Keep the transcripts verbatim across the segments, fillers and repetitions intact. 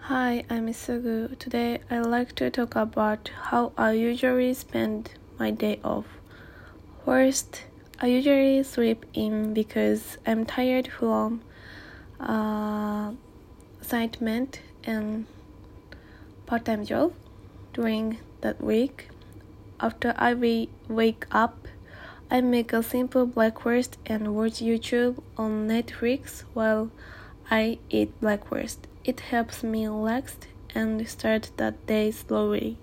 Hi, I'm Isugu. Today I'd like to talk about how I usually spend my day off. First, I usually sleep in because I'm tired from uh, assignment and part-time job during that week. After I wake up, I make a simple breakfast and watch YouTube on Netflix while I eat breakfast. It helps me relax and start that day slowly.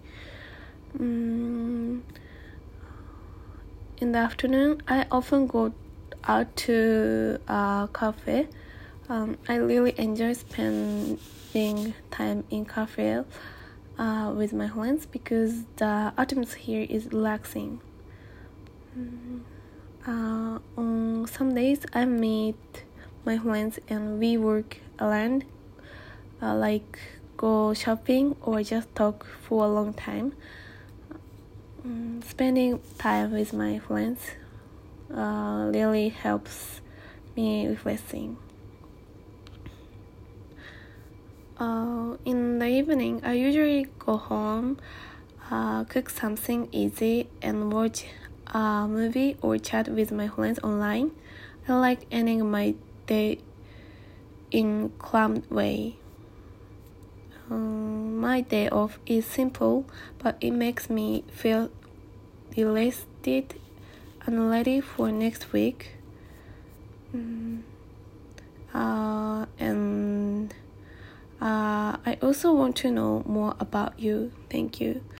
Mm, in the afternoon, I often go out to a cafe. Um, I really enjoy spending time in cafe uh, with my friends because the atmosphere is relaxing. Mm, uh, on some days, I meet my friends and we work around, uh, like go shopping or just talk for a long time. Um, spending time with my friends uh, really helps me refreshing. Uh, in the evening, I usually go home, uh, cook something easy, and watch a movie or chat with my friends online. I like ending my day in calm way. Um, my day off is simple, but it makes me feel relaxed and ready for next week. Mm, uh, and uh, I also want to know more about you. Thank you.